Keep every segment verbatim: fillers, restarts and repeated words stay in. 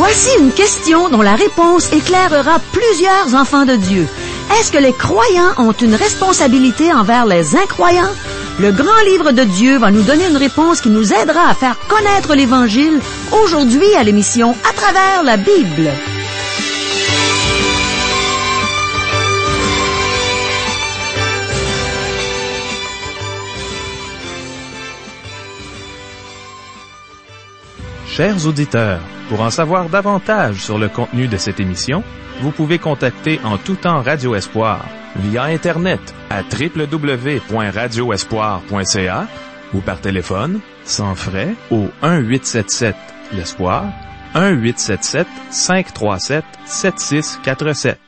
Voici une question dont la réponse éclairera plusieurs enfants de Dieu. Est-ce que les croyants ont une responsabilité envers les incroyants? Le grand livre de Dieu va nous donner une réponse qui nous aidera à faire connaître l'Évangile aujourd'hui à l'émission À travers la Bible. Chers auditeurs, pour en savoir davantage sur le contenu de cette émission, vous pouvez contacter en tout temps Radio Espoir via Internet à w w w point radio espoir point c a ou par téléphone, sans frais, au un huit sept sept l'Espoir, un huit sept sept cinq trois sept sept six quatre sept.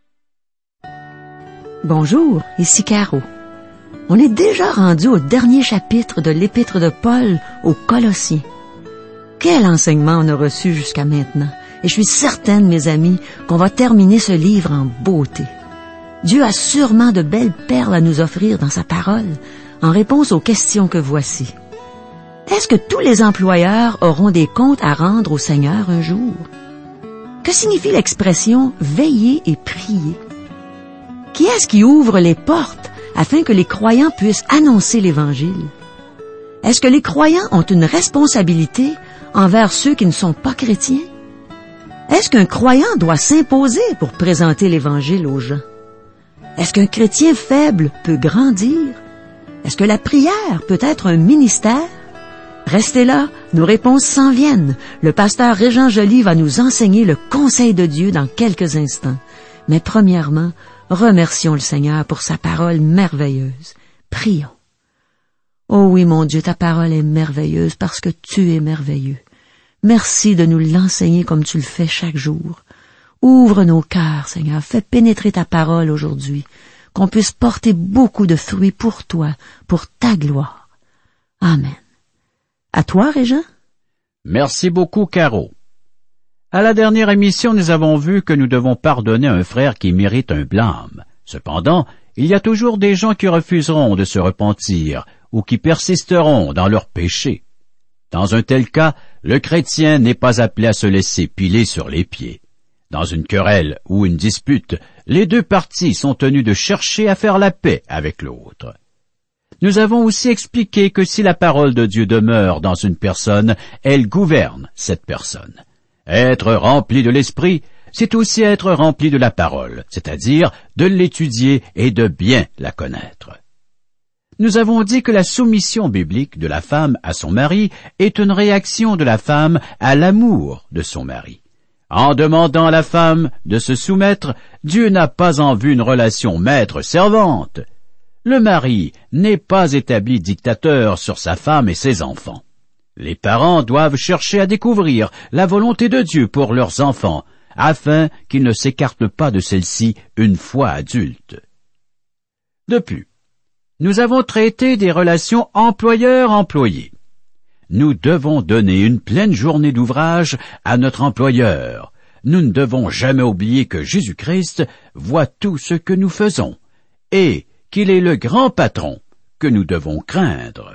Bonjour, ici Caro. On est déjà rendu au dernier chapitre de l'Épître de Paul aux Colossiens. Quel enseignement on a reçu jusqu'à maintenant. Et je suis certaine, mes amis, qu'on va terminer ce livre en beauté. Dieu a sûrement de belles perles à nous offrir dans sa parole, en réponse aux questions que voici. Est-ce que tous les employeurs auront des comptes à rendre au Seigneur un jour? Que signifie l'expression « veiller et prier » ? Qui est-ce qui ouvre les portes afin que les croyants puissent annoncer l'Évangile? Est-ce que les croyants ont une responsabilité envers ceux qui ne sont pas chrétiens? Est-ce qu'un croyant doit s'imposer pour présenter l'Évangile aux gens? Est-ce qu'un chrétien faible peut grandir? Est-ce que la prière peut être un ministère? Restez là, nos réponses s'en viennent. Le pasteur Régent Joly va nous enseigner le conseil de Dieu dans quelques instants. Mais premièrement, remercions le Seigneur pour sa parole merveilleuse. Prions. Oh oui, mon Dieu, ta parole est merveilleuse parce que tu es merveilleux. Merci de nous l'enseigner comme tu le fais chaque jour. Ouvre nos cœurs, Seigneur. Fais pénétrer ta parole aujourd'hui, qu'on puisse porter beaucoup de fruits pour toi, pour ta gloire. Amen. À toi, Régent. Merci beaucoup, Caro. À la dernière émission, nous avons vu que nous devons pardonner à un frère qui mérite un blâme. Cependant, il y a toujours des gens qui refuseront de se repentir ou qui persisteront dans leurs péchés. Dans un tel cas, le chrétien n'est pas appelé à se laisser piler sur les pieds. Dans une querelle ou une dispute, les deux parties sont tenues de chercher à faire la paix avec l'autre. Nous avons aussi expliqué que si la parole de Dieu demeure dans une personne, elle gouverne cette personne. Être rempli de l'esprit, c'est aussi être rempli de la parole, c'est-à-dire de l'étudier et de bien la connaître. Nous avons dit que la soumission biblique de la femme à son mari est une réaction de la femme à l'amour de son mari. En demandant à la femme de se soumettre, Dieu n'a pas en vue une relation maître-servante. Le mari n'est pas établi dictateur sur sa femme et ses enfants. Les parents doivent chercher à découvrir la volonté de Dieu pour leurs enfants, afin qu'ils ne s'écartent pas de celle-ci une fois adultes. De plus, nous avons traité des relations employeur-employé. Nous devons donner une pleine journée d'ouvrage à notre employeur. Nous ne devons jamais oublier que Jésus-Christ voit tout ce que nous faisons et qu'il est le grand patron que nous devons craindre.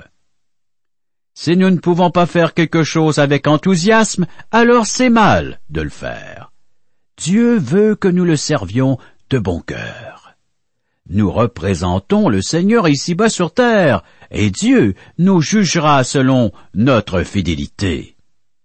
Si nous ne pouvons pas faire quelque chose avec enthousiasme, alors c'est mal de le faire. Dieu veut que nous le servions de bon cœur. Nous représentons le Seigneur ici-bas sur terre, et Dieu nous jugera selon notre fidélité.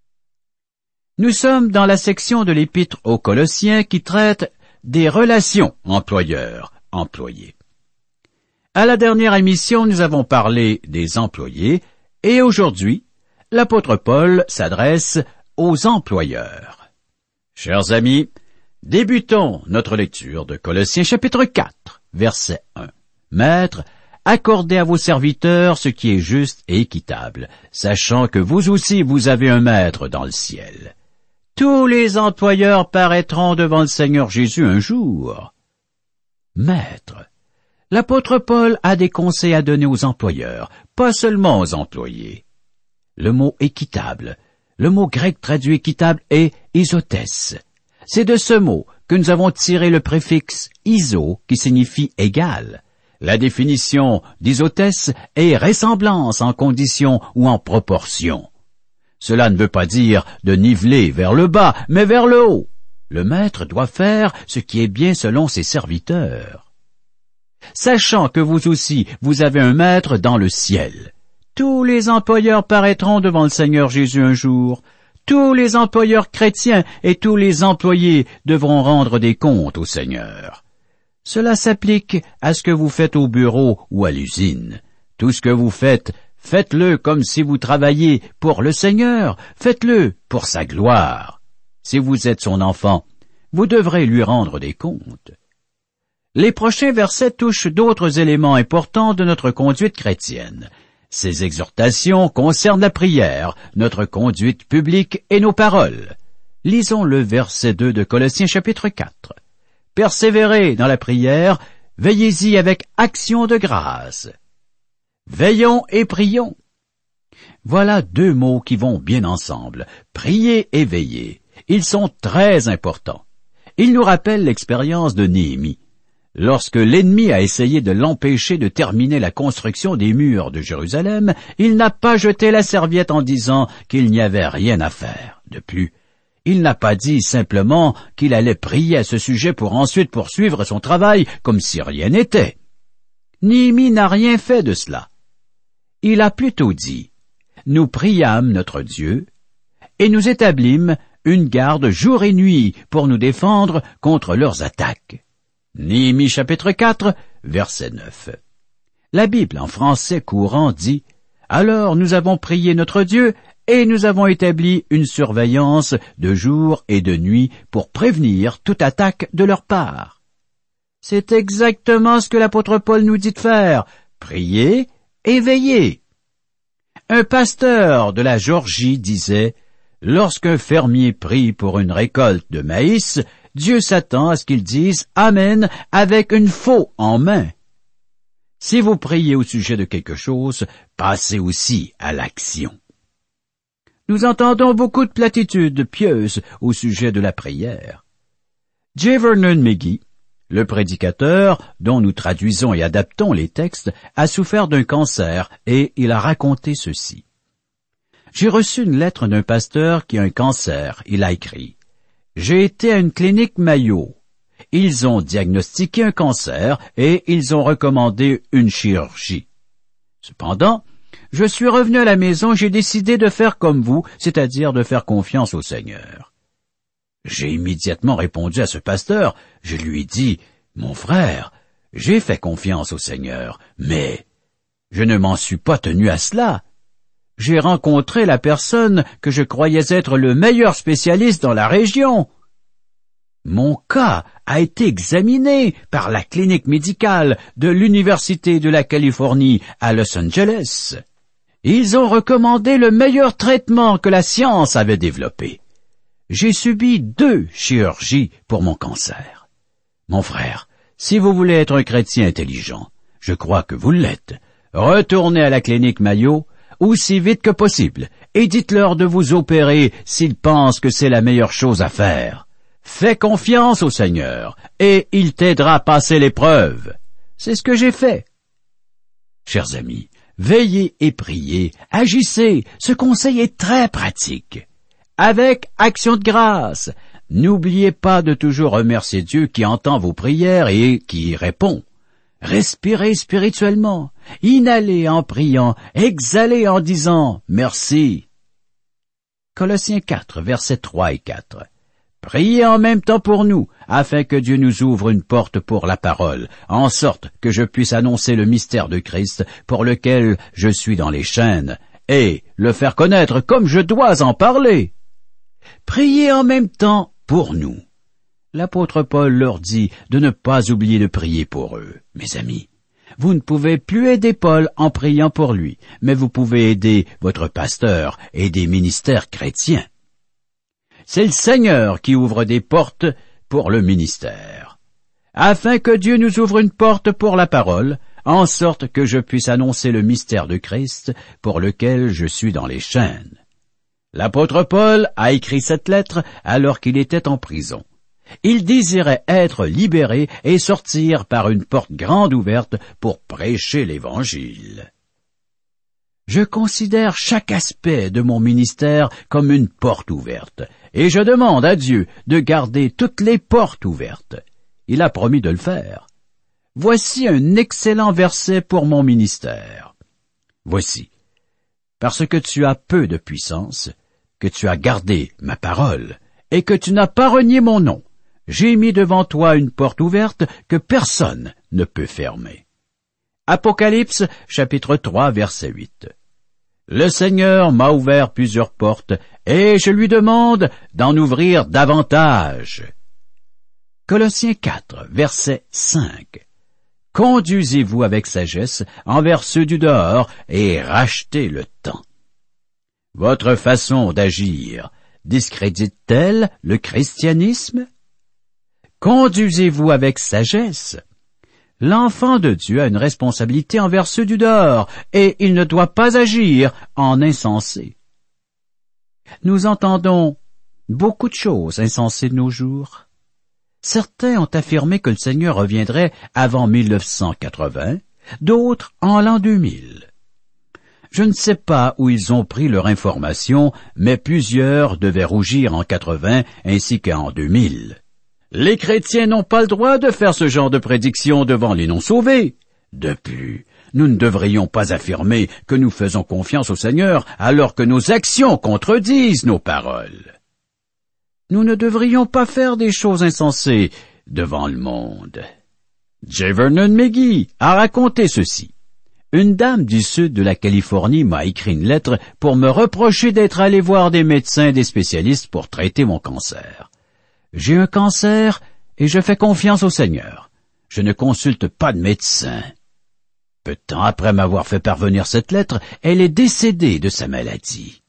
Nous sommes dans la section de l'Épître aux Colossiens qui traite des relations employeurs-employés. À la dernière émission, nous avons parlé des employés, et aujourd'hui, l'apôtre Paul s'adresse aux employeurs. Chers amis, débutons notre lecture de Colossiens chapitre quatre, verset un. Maîtres, accordez à vos serviteurs ce qui est juste et équitable, sachant que vous aussi vous avez un maître dans le ciel. Tous les employeurs paraîtront devant le Seigneur Jésus un jour. Maître, l'apôtre Paul a des conseils à donner aux employeurs, pas seulement aux employés. Le mot équitable, le mot grec traduit équitable est isotès. C'est de ce mot que nous avons tiré le préfixe iso qui signifie égal. La définition d'isotès est ressemblance en condition ou en proportion. Cela ne veut pas dire de niveler vers le bas, mais vers le haut. Le maître doit faire ce qui est bien selon ses serviteurs. Sachant que vous aussi, vous avez un maître dans le ciel. Tous les employeurs paraîtront devant le Seigneur Jésus un jour. Tous les employeurs chrétiens et tous les employés devront rendre des comptes au Seigneur. Cela s'applique à ce que vous faites au bureau ou à l'usine. Tout ce que vous faites, faites-le comme si vous travailliez pour le Seigneur, faites-le pour sa gloire. Si vous êtes son enfant, vous devrez lui rendre des comptes. Les prochains versets touchent d'autres éléments importants de notre conduite chrétienne. Ces exhortations concernent la prière, notre conduite publique et nos paroles. Lisons le verset deux de Colossiens chapitre quatre. Persévérez dans la prière, veillez-y avec action de grâce. Veillons et prions. Voilà deux mots qui vont bien ensemble, prier et veiller. Ils sont très importants. Ils nous rappellent l'expérience de Néhémie. Lorsque l'ennemi a essayé de l'empêcher de terminer la construction des murs de Jérusalem, il n'a pas jeté la serviette en disant qu'il n'y avait rien à faire. De plus, il n'a pas dit simplement qu'il allait prier à ce sujet pour ensuite poursuivre son travail comme si rien n'était. Néhémie n'a rien fait de cela. Il a plutôt dit « Nous priâmes notre Dieu et nous établîmes une garde jour et nuit pour nous défendre contre leurs attaques. » Néhémie chapitre quatre, verset neuf. La Bible en français courant dit « Alors nous avons prié notre Dieu et nous avons établi une surveillance de jour et de nuit pour prévenir toute attaque de leur part. » C'est exactement ce que l'apôtre Paul nous dit de faire, prier et veiller. Un pasteur de la Géorgie disait « Lorsqu'un fermier prie pour une récolte de maïs, Dieu s'attend à ce qu'il dise « Amen » avec une faux en main. Si vous priez au sujet de quelque chose, passez aussi à l'action. Nous entendons beaucoup de platitudes pieuses au sujet de la prière. J. Vernon McGee, le prédicateur, dont nous traduisons et adaptons les textes, a souffert d'un cancer et il a raconté ceci. J'ai reçu une lettre d'un pasteur qui a un cancer. Il a écrit « J'ai été à une clinique Mayo. Ils ont diagnostiqué un cancer et ils ont recommandé une chirurgie. Cependant, je suis revenu à la maison et j'ai décidé de faire comme vous, c'est-à-dire de faire confiance au Seigneur. » J'ai immédiatement répondu à ce pasteur. Je lui ai dit « Mon frère, j'ai fait confiance au Seigneur, mais je ne m'en suis pas tenu à cela. J'ai rencontré la personne que je croyais être le meilleur spécialiste dans la région. Mon cas a été examiné par la clinique médicale de l'Université de la Californie à Los Angeles. Ils ont recommandé le meilleur traitement que la science avait développé. J'ai subi deux chirurgies pour mon cancer. Mon frère, si vous voulez être un chrétien intelligent, je crois que vous l'êtes, retournez à la clinique Mayo aussi vite que possible et dites-leur de vous opérer s'ils pensent que c'est la meilleure chose à faire. Fais confiance au Seigneur et il t'aidera à passer l'épreuve. C'est ce que j'ai fait. Chers amis, veillez et priez, agissez, ce conseil est très pratique. Avec action de grâce, n'oubliez pas de toujours remercier Dieu qui entend vos prières et qui y répond. Respirez spirituellement, inhalez en priant, exhalez en disant merci. Colossiens quatre, versets trois et quatre. Priez en même temps pour nous, afin que Dieu nous ouvre une porte pour la parole, en sorte que je puisse annoncer le mystère de Christ, pour lequel je suis dans les chaînes, et le faire connaître comme je dois en parler. Priez en même temps pour nous. L'apôtre Paul leur dit de ne pas oublier de prier pour eux. Mes amis, vous ne pouvez plus aider Paul en priant pour lui, mais vous pouvez aider votre pasteur et des ministères chrétiens. C'est le Seigneur qui ouvre des portes pour le ministère, afin que Dieu nous ouvre une porte pour la parole, en sorte que je puisse annoncer le mystère de Christ pour lequel je suis dans les chaînes. L'apôtre Paul a écrit cette lettre alors qu'il était en prison. Il désirait être libéré et sortir par une porte grande ouverte pour prêcher l'Évangile. Je considère chaque aspect de mon ministère comme une porte ouverte, et je demande à Dieu de garder toutes les portes ouvertes. Il a promis de le faire. Voici un excellent verset pour mon ministère. Voici. Parce que tu as peu de puissance, que tu as gardé ma parole, et que tu n'as pas renié mon nom, j'ai mis devant toi une porte ouverte que personne ne peut fermer. Apocalypse, chapitre trois, verset huit. Le Seigneur m'a ouvert plusieurs portes, et je lui demande d'en ouvrir davantage. Colossiens quatre, verset cinq. Conduisez-vous avec sagesse envers ceux du dehors et rachetez le temps. Votre façon d'agir discrédite-t-elle le christianisme? Conduisez-vous avec sagesse. L'enfant de Dieu a une responsabilité envers ceux du dehors, et il ne doit pas agir en insensé. Nous entendons beaucoup de choses insensées de nos jours. Certains ont affirmé que le Seigneur reviendrait avant mille neuf cent quatre-vingts, d'autres en l'an deux mille. Je ne sais pas où ils ont pris leur information, mais plusieurs devaient rougir en quatre-vingts ainsi qu'en deux mille. Les chrétiens n'ont pas le droit de faire ce genre de prédiction devant les non-sauvés. De plus, nous ne devrions pas affirmer que nous faisons confiance au Seigneur alors que nos actions contredisent nos paroles. Nous ne devrions pas faire des choses insensées devant le monde. J. Vernon McGee a raconté ceci. Une dame du sud de la Californie m'a écrit une lettre pour me reprocher d'être allé voir des médecins et des spécialistes pour traiter mon cancer. J'ai un cancer et je fais confiance au Seigneur. Je ne consulte pas de médecin. Peu de temps après m'avoir fait parvenir cette lettre, elle est décédée de sa maladie.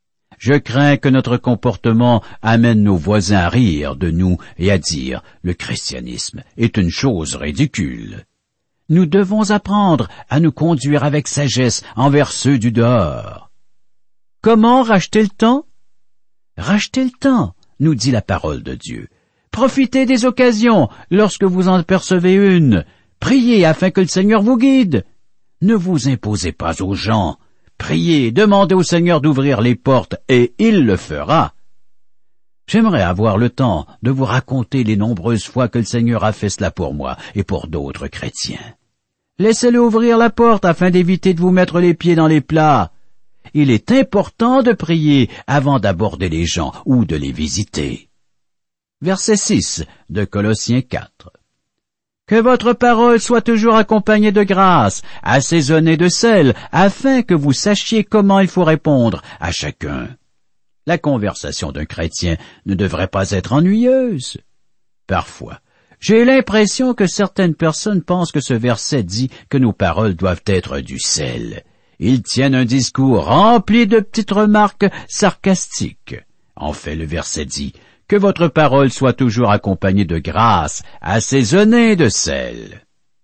Je crains que notre comportement amène nos voisins à rire de nous et à dire « le christianisme est une chose ridicule ». Nous devons apprendre à nous conduire avec sagesse envers ceux du dehors. Comment racheter le temps? Racheter le temps, nous dit la parole de Dieu. Profitez des occasions lorsque vous en percevez une. Priez afin que le Seigneur vous guide. Ne vous imposez pas aux gens. Priez, demandez au Seigneur d'ouvrir les portes et il le fera. J'aimerais avoir le temps de vous raconter les nombreuses fois que le Seigneur a fait cela pour moi et pour d'autres chrétiens. Laissez-le ouvrir la porte afin d'éviter de vous mettre les pieds dans les plats. Il est important de prier avant d'aborder les gens ou de les visiter. Verset six de Colossiens quatre. Que votre parole soit toujours accompagnée de grâce, assaisonnée de sel, afin que vous sachiez comment il faut répondre à chacun. La conversation d'un chrétien ne devrait pas être ennuyeuse. Parfois, j'ai l'impression que certaines personnes pensent que ce verset dit que nos paroles doivent être du sel. Ils tiennent un discours rempli de petites remarques sarcastiques. En fait, le verset dit que votre parole soit toujours accompagnée de grâce, assaisonnée de sel.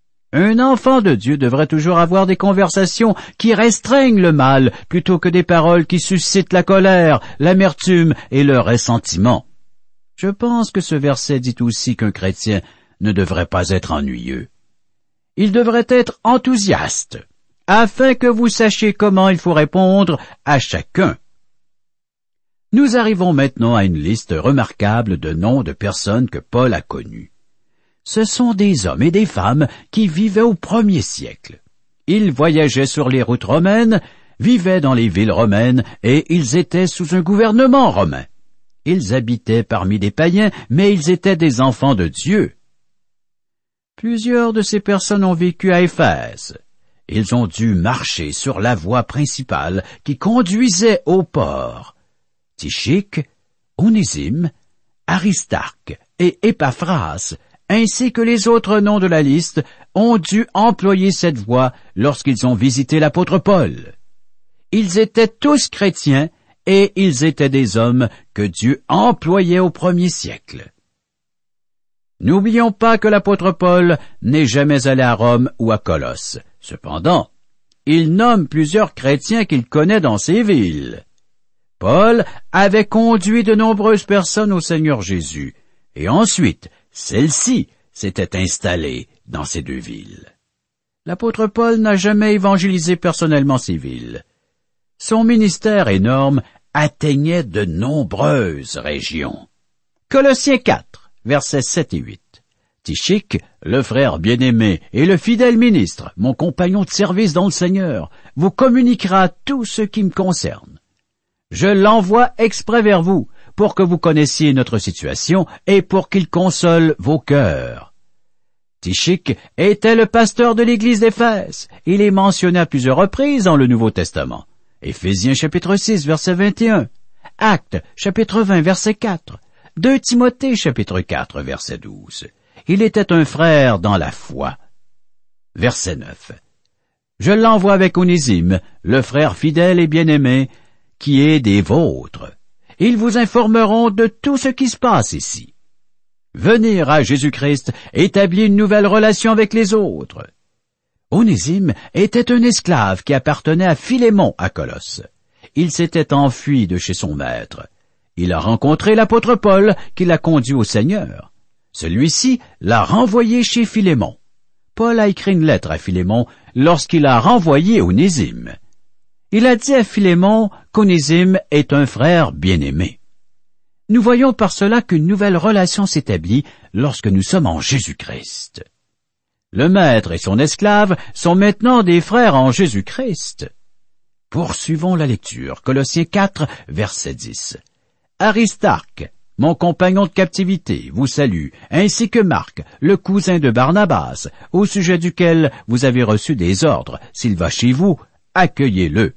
Un enfant de Dieu devrait toujours avoir des conversations qui restreignent le mal, plutôt que des paroles qui suscitent la colère, l'amertume et le ressentiment. Je pense que ce verset dit aussi qu'un chrétien ne devrait pas être ennuyeux. Il devrait être enthousiaste, afin que vous sachiez comment il faut répondre à chacun. Nous arrivons maintenant à une liste remarquable de noms de personnes que Paul a connues. Ce sont des hommes et des femmes qui vivaient au premier siècle. Ils voyageaient sur les routes romaines, vivaient dans les villes romaines et ils étaient sous un gouvernement romain. Ils habitaient parmi des païens, mais ils étaient des enfants de Dieu. Plusieurs de ces personnes ont vécu à Éphèse. Ils ont dû marcher sur la voie principale qui conduisait au port. Tychique, Onésime, Aristarque et Épaphras, ainsi que les autres noms de la liste, ont dû employer cette voie lorsqu'ils ont visité l'apôtre Paul. Ils étaient tous chrétiens et ils étaient des hommes que Dieu employait au premier siècle. N'oublions pas que l'apôtre Paul n'est jamais allé à Rome ou à Colosse. Cependant, il nomme plusieurs chrétiens qu'il connaît dans ces villes. Paul avait conduit de nombreuses personnes au Seigneur Jésus, et ensuite, celles-ci s'étaient installées dans ces deux villes. L'apôtre Paul n'a jamais évangélisé personnellement ces villes. Son ministère énorme atteignait de nombreuses régions. Colossiens quatre, versets sept et huit. Tychik, le frère bien-aimé et le fidèle ministre, mon compagnon de service dans le Seigneur, vous communiquera tout ce qui me concerne. Je l'envoie exprès vers vous, pour que vous connaissiez notre situation et pour qu'il console vos cœurs. Tychik était le pasteur de l'église d'Éphèse. Il est mentionné à plusieurs reprises dans le Nouveau Testament. Éphésiens chapitre six, verset vingt et un. Actes chapitre vingt, verset quatre. deux Timothée chapitre quatre, verset douze. Il était un frère dans la foi. Verset neuf. Je l'envoie avec Onésime, le frère fidèle et bien-aimé, qui est des vôtres. Ils vous informeront de tout ce qui se passe ici. Venir à Jésus-Christ établit une nouvelle relation avec les autres. Onésime était un esclave qui appartenait à Philémon à Colosse. Il s'était enfui de chez son maître. Il a rencontré l'apôtre Paul qui l'a conduit au Seigneur. Celui-ci l'a renvoyé chez Philémon. Paul a écrit une lettre à Philémon lorsqu'il a renvoyé Onésime. Il a dit à Philémon qu'Onésime est un frère bien-aimé. Nous voyons par cela qu'une nouvelle relation s'établit lorsque nous sommes en Jésus-Christ. Le maître et son esclave sont maintenant des frères en Jésus-Christ. Poursuivons la lecture. Colossiens quatre, verset dix. Aristarque, mon compagnon de captivité, vous salue, ainsi que Marc, le cousin de Barnabas, au sujet duquel vous avez reçu des ordres. S'il va chez vous, accueillez-le.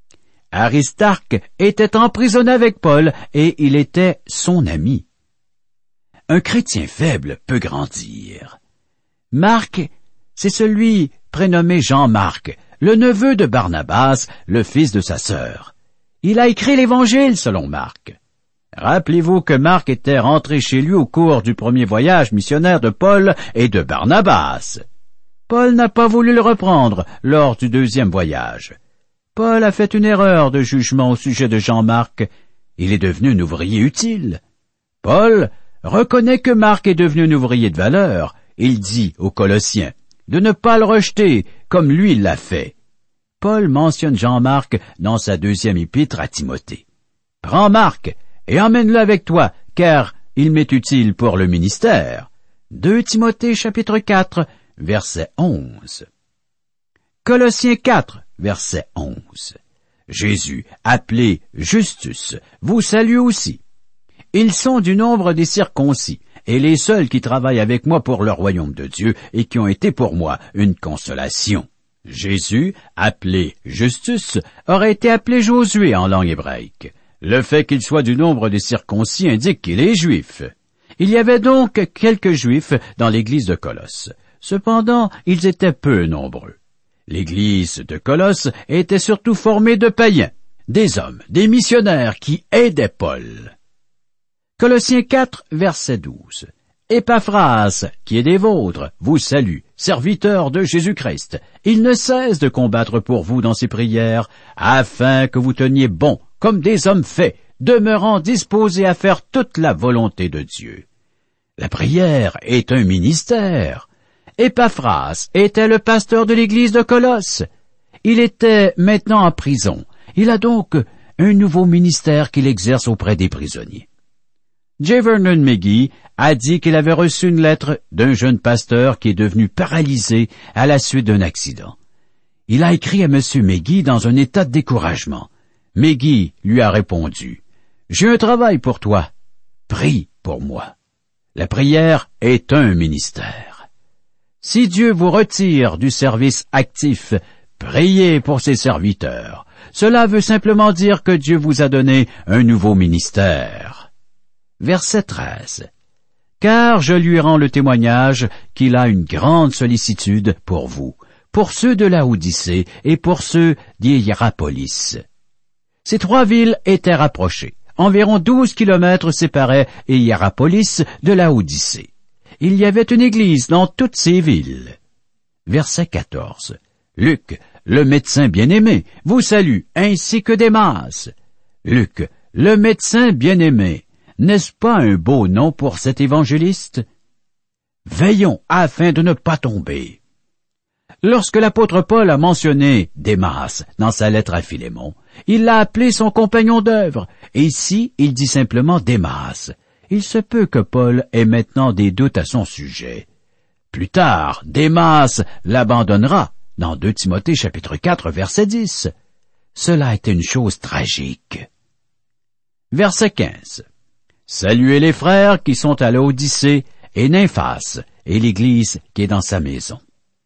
Aristarque était emprisonné avec Paul et il était son ami. Un chrétien faible peut grandir. Marc, c'est celui prénommé Jean-Marc, le neveu de Barnabas, le fils de sa sœur. Il a écrit l'Évangile selon Marc. Rappelez-vous que Marc était rentré chez lui au cours du premier voyage missionnaire de Paul et de Barnabas. Paul n'a pas voulu le reprendre lors du deuxième voyage. Paul a fait une erreur de jugement au sujet de Jean-Marc. Il est devenu un ouvrier utile. Paul reconnaît que Marc est devenu un ouvrier de valeur. Il dit aux Colossiens de ne pas le rejeter comme lui l'a fait. Paul mentionne Jean-Marc dans sa deuxième épître à Timothée. Prends Marc et emmène-le avec toi, car il m'est utile pour le ministère. deux Timothée chapitre quatre, verset onze. Colossiens quatre, verset onze. Jésus, appelé Justus, vous salue aussi. Ils sont du nombre des circoncis, et les seuls qui travaillent avec moi pour le royaume de Dieu et qui ont été pour moi une consolation. Jésus, appelé Justus, aurait été appelé Josué en langue hébraïque. Le fait qu'il soit du nombre des circoncis indique qu'il est juif. Il y avait donc quelques juifs dans l'église de Colosse. Cependant, ils étaient peu nombreux. L'église de Colosse était surtout formée de païens, des hommes, des missionnaires qui aidaient Paul. Colossiens quatre, verset douze. Épaphras, qui est des vôtres, vous salue, serviteur de Jésus-Christ. Il ne cesse de combattre pour vous dans ses prières, afin que vous teniez bon, comme des hommes faits, demeurant disposés à faire toute la volonté de Dieu. La prière est un ministère. Épaphras était le pasteur de l'église de Colosse. Il était maintenant en prison. Il a donc un nouveau ministère qu'il exerce auprès des prisonniers. J. Vernon McGee a dit qu'il avait reçu une lettre d'un jeune pasteur qui est devenu paralysé à la suite d'un accident. Il a écrit à M. McGee dans un état de découragement. McGee lui a répondu, « J'ai un travail pour toi. Prie pour moi. » La prière est un ministère. Si Dieu vous retire du service actif, priez pour ses serviteurs. Cela veut simplement dire que Dieu vous a donné un nouveau ministère. Verset treize. Car je lui rends le témoignage qu'il a une grande sollicitude pour vous, pour ceux de Laodicée et pour ceux d'Hiérapolis. Ces trois villes étaient rapprochées. Environ douze kilomètres séparaient Hiérapolis de Laodicée. Il y avait une église dans toutes ces villes. Verset quatorze. Luc, le médecin bien-aimé, vous salue, ainsi que Démas. Luc, le médecin bien-aimé, n'est-ce pas un beau nom pour cet évangéliste? Veillons afin de ne pas tomber. Lorsque l'apôtre Paul a mentionné Démas dans sa lettre à Philémon, il l'a appelé son compagnon d'œuvre, et ici il dit simplement Démas. Il se peut que Paul ait maintenant des doutes à son sujet. Plus tard, Démas l'abandonnera, dans deux Timothée chapitre quatre verset dix. Cela était une chose tragique. Verset quinze. Saluez les frères qui sont à Laodicée et Nymphas et l'Église qui est dans sa maison.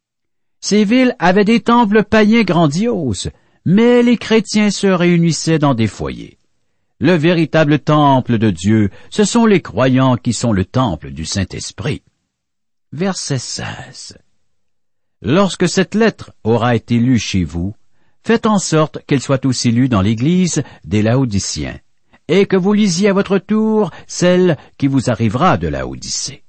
Ces villes avaient des temples païens grandioses, mais les chrétiens se réunissaient dans des foyers. Le véritable temple de Dieu, ce sont les croyants qui sont le temple du Saint-Esprit. Verset seize. Lorsque cette lettre aura été lue chez vous, faites en sorte qu'elle soit aussi lue dans l'Église des Laodiciens, et que vous lisiez à votre tour celle qui vous arrivera de Laodicée.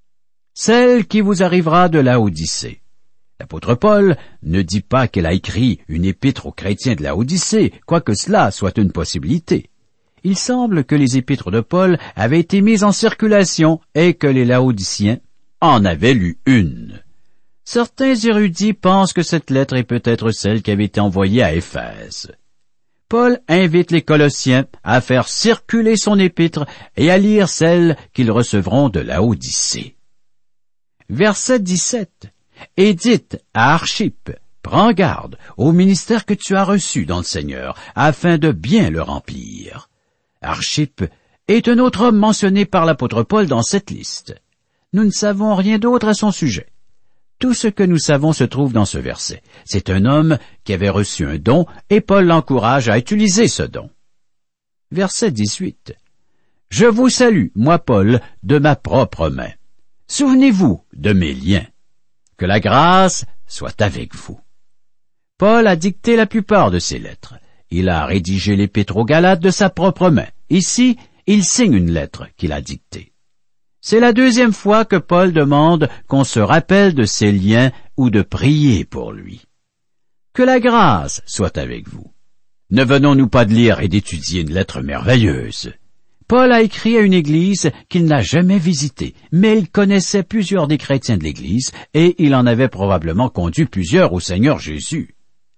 Celle qui vous arrivera de Laodicée. L'apôtre Paul ne dit pas qu'elle a écrit une épître aux chrétiens de Laodicée, quoique cela soit une possibilité. Il semble que les épîtres de Paul avaient été mises en circulation et que les Laodiciens en avaient lu une. Certains érudits pensent que cette lettre est peut-être celle qui avait été envoyée à Éphèse. Paul invite les Colossiens à faire circuler son épître et à lire celle qu'ils recevront de Laodicée. Verset dix-sept. Et dites à Archippe, prends garde au ministère que tu as reçu dans le Seigneur, afin de bien le remplir. Archippe est un autre homme mentionné par l'apôtre Paul dans cette liste. Nous ne savons rien d'autre à son sujet. Tout ce que nous savons se trouve dans ce verset. C'est un homme qui avait reçu un don, et Paul l'encourage à utiliser ce don. Verset dix-huit. Je vous salue, moi Paul, de ma propre main. Souvenez-vous de mes liens. Que la grâce soit avec vous. Paul a dicté la plupart de ses lettres. Il a rédigé l'épître aux Galates de sa propre main. Ici, il signe une lettre qu'il a dictée. C'est la deuxième fois que Paul demande qu'on se rappelle de ses liens ou de prier pour lui. Que la grâce soit avec vous. Ne venons-nous pas de lire et d'étudier une lettre merveilleuse? Paul a écrit à une église qu'il n'a jamais visitée, mais il connaissait plusieurs des chrétiens de l'église et il en avait probablement conduit plusieurs au Seigneur Jésus.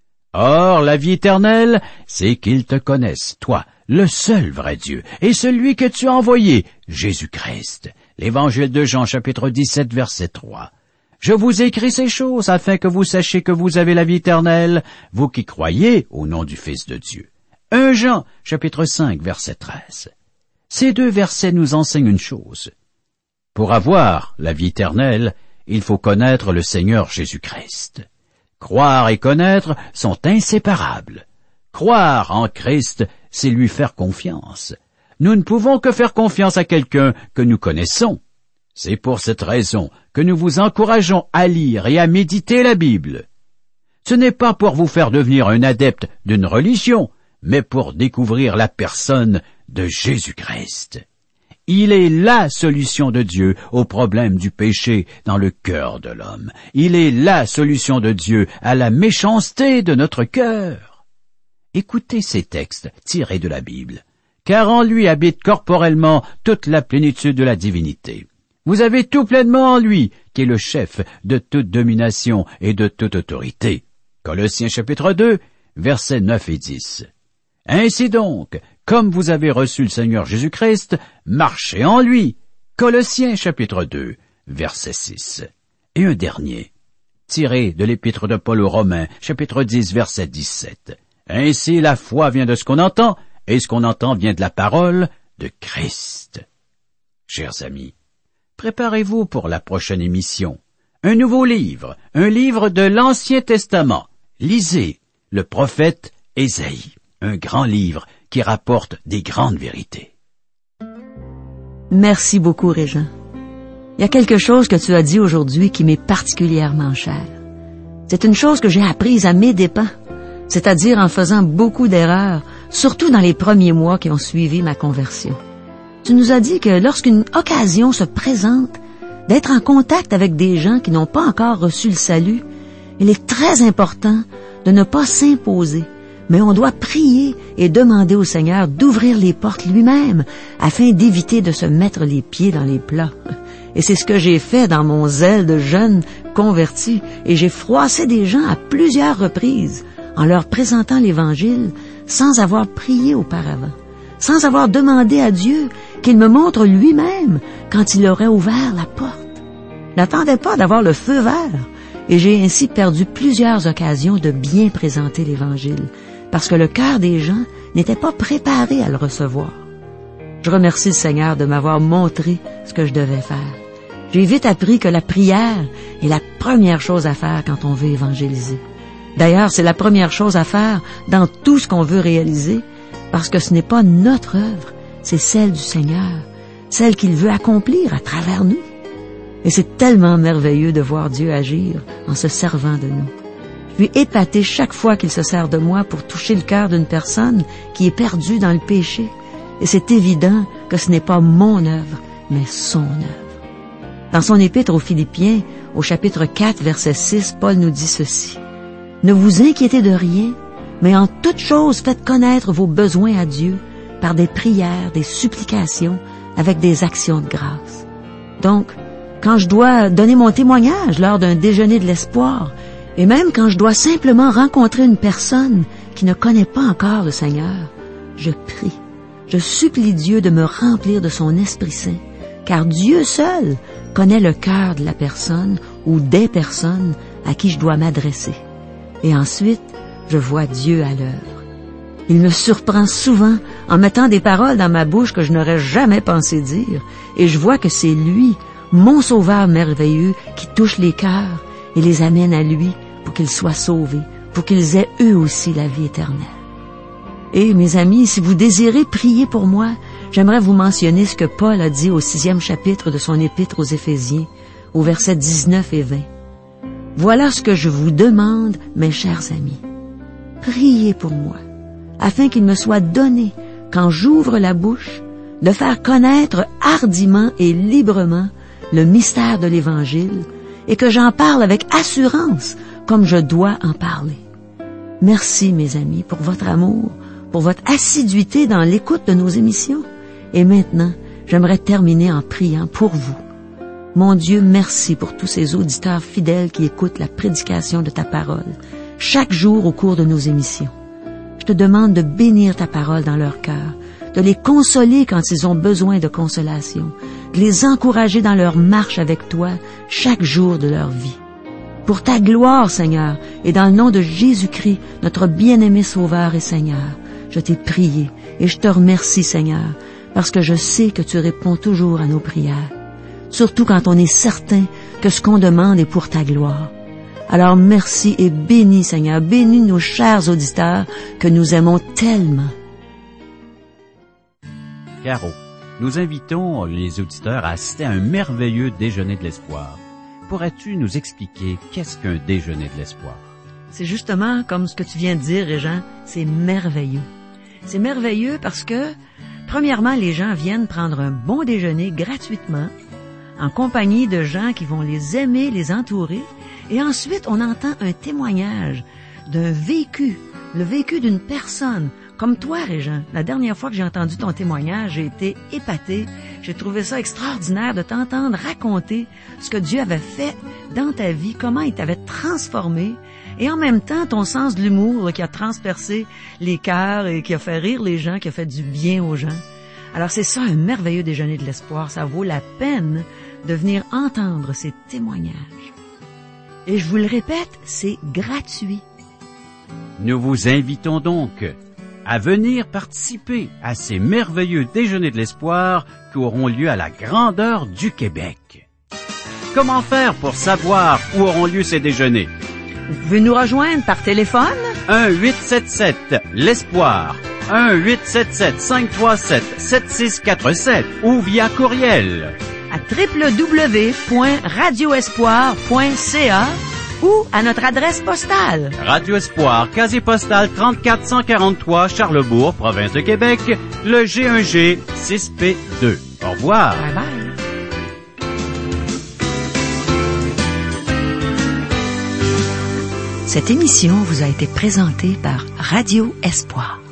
Or, la vie éternelle, c'est qu'ils te connaissent, toi, le seul vrai Dieu, et celui que tu as envoyé, Jésus-Christ. L'Évangile de Jean, chapitre dix-sept, verset trois. Je vous écris ces choses afin que vous sachiez que vous avez la vie éternelle, vous qui croyez au nom du Fils de Dieu. un Jean, chapitre cinq, verset treize. Ces deux versets nous enseignent une chose. Pour avoir la vie éternelle, il faut connaître le Seigneur Jésus-Christ. Croire et connaître sont inséparables. Croire en Christ, c'est lui faire confiance. Nous ne pouvons que faire confiance à quelqu'un que nous connaissons. C'est pour cette raison que nous vous encourageons à lire et à méditer la Bible. Ce n'est pas pour vous faire devenir un adepte d'une religion, mais pour découvrir la personne de Jésus-Christ. Il est la solution de Dieu au problème du péché dans le cœur de l'homme. Il est la solution de Dieu à la méchanceté de notre cœur. Écoutez ces textes tirés de la Bible. Car en lui habite corporellement toute la plénitude de la divinité. Vous avez tout pleinement en lui, qui est le chef de toute domination et de toute autorité. Colossiens chapitre deux, versets neuf et dix. Ainsi donc, comme vous avez reçu le Seigneur Jésus-Christ, marchez en lui. Colossiens chapitre deux, verset six. Et un dernier, tiré de l'épître de Paul aux Romains, chapitre dix, verset dix-sept. Ainsi la foi vient de ce qu'on entend, et ce qu'on entend vient de la parole de Christ. Chers amis, préparez-vous pour la prochaine émission. Un nouveau livre, un livre de l'Ancien Testament. Lisez le prophète Ésaïe, un grand livre qui rapporte des grandes vérités. Merci beaucoup, Régent. Il y a quelque chose que tu as dit aujourd'hui qui m'est particulièrement cher. C'est une chose que j'ai apprise à mes dépens, c'est-à-dire en faisant beaucoup d'erreurs, surtout dans les premiers mois qui ont suivi ma conversion. Tu nous as dit que lorsqu'une occasion se présente d'être en contact avec des gens qui n'ont pas encore reçu le salut, il est très important de ne pas s'imposer, mais on doit prier et demander au Seigneur d'ouvrir les portes lui-même afin d'éviter de se mettre les pieds dans les plats. Et c'est ce que j'ai fait dans mon zèle de jeune converti et j'ai froissé des gens à plusieurs reprises en leur présentant l'Évangile sans avoir prié auparavant, sans avoir demandé à Dieu qu'il me montre lui-même quand il aurait ouvert la porte. Je n'attendais pas d'avoir le feu vert et j'ai ainsi perdu plusieurs occasions de bien présenter l'Évangile parce que le cœur des gens n'était pas préparé à le recevoir. Je remercie le Seigneur de m'avoir montré ce que je devais faire. J'ai vite appris que la prière est la première chose à faire quand on veut évangéliser. D'ailleurs, c'est la première chose à faire dans tout ce qu'on veut réaliser, parce que ce n'est pas notre œuvre, c'est celle du Seigneur, celle qu'il veut accomplir à travers nous. Et c'est tellement merveilleux de voir Dieu agir en se servant de nous. Je suis épatée chaque fois qu'il se sert de moi pour toucher le cœur d'une personne qui est perdue dans le péché. Et c'est évident que ce n'est pas mon œuvre, mais son œuvre. Dans son épître aux Philippiens, au chapitre quatre, verset six, Paul nous dit ceci. « Ne vous inquiétez de rien, mais en toute chose faites connaître vos besoins à Dieu par des prières, des supplications, avec des actions de grâce. » Donc, quand je dois donner mon témoignage lors d'un déjeuner de l'espoir, et même quand je dois simplement rencontrer une personne qui ne connaît pas encore le Seigneur, je prie, je supplie Dieu de me remplir de son Esprit Saint, car Dieu seul connaît le cœur de la personne ou des personnes à qui je dois m'adresser. Et ensuite, je vois Dieu à l'œuvre. Il me surprend souvent en mettant des paroles dans ma bouche que je n'aurais jamais pensé dire, et je vois que c'est lui, mon Sauveur merveilleux, qui touche les cœurs et les amène à lui pour qu'ils soient sauvés, pour qu'ils aient eux aussi la vie éternelle. Et mes amis, si vous désirez prier pour moi, j'aimerais vous mentionner ce que Paul a dit au sixième chapitre de son épître aux Éphésiens, au verset dix-neuf et vingt. « Voilà ce que je vous demande, mes chers amis. Priez pour moi, afin qu'il me soit donné, quand j'ouvre la bouche, de faire connaître hardiment et librement le mystère de l'Évangile, et que j'en parle avec assurance, comme je dois en parler. Merci, mes amis, pour votre amour, pour votre assiduité dans l'écoute de nos émissions. Et maintenant, j'aimerais terminer en priant pour vous. Mon Dieu, merci pour tous ces auditeurs fidèles qui écoutent la prédication de ta parole, chaque jour au cours de nos émissions. Je te demande de bénir ta parole dans leur cœur, de les consoler quand ils ont besoin de consolation, de les encourager dans leur marche avec toi chaque jour de leur vie. Pour ta gloire, Seigneur, et dans le nom de Jésus-Christ, notre bien-aimé Sauveur et Seigneur, je t'ai prié et je te remercie, Seigneur, parce que je sais que tu réponds toujours à nos prières, surtout quand on est certain que ce qu'on demande est pour ta gloire. Alors merci et bénis, Seigneur, bénis nos chers auditeurs que nous aimons tellement. Caro, nous invitons les auditeurs à assister à un merveilleux déjeuner de l'espoir. Pourrais-tu nous expliquer qu'est-ce qu'un déjeuner de l'espoir? C'est justement comme ce que tu viens de dire, Régent, c'est merveilleux. C'est merveilleux parce que, premièrement, les gens viennent prendre un bon déjeuner gratuitement, en compagnie de gens qui vont les aimer, les entourer, et ensuite on entend un témoignage d'un vécu, le vécu d'une personne, comme toi, Régent. La dernière fois que j'ai entendu ton témoignage, j'ai été épatée. J'ai trouvé ça extraordinaire de t'entendre raconter ce que Dieu avait fait dans ta vie, comment il t'avait transformé, et en même temps, ton sens de l'humour là, qui a transpercé les cœurs et qui a fait rire les gens, qui a fait du bien aux gens. Alors c'est ça, un merveilleux déjeuner de l'espoir. Ça vaut la peine de venir entendre ces témoignages. Et je vous le répète, c'est gratuit. Nous vous invitons donc à venir participer à ces merveilleux déjeuners de l'espoir qui auront lieu à la grandeur du Québec. Comment faire pour savoir où auront lieu ces déjeuners? Vous pouvez nous rejoindre par téléphone. un huit sept sept l'espoir, un huit sept sept cinq trois sept sept six quatre sept ou via courriel à w w w point radio espoir point c a ou à notre adresse postale. Radio Espoir, casier postal trente-quatre cent quarante-trois, Charlebourg, province de Québec, le G un G six P deux. Au revoir. Bye bye. Cette émission vous a été présentée par Radio Espoir.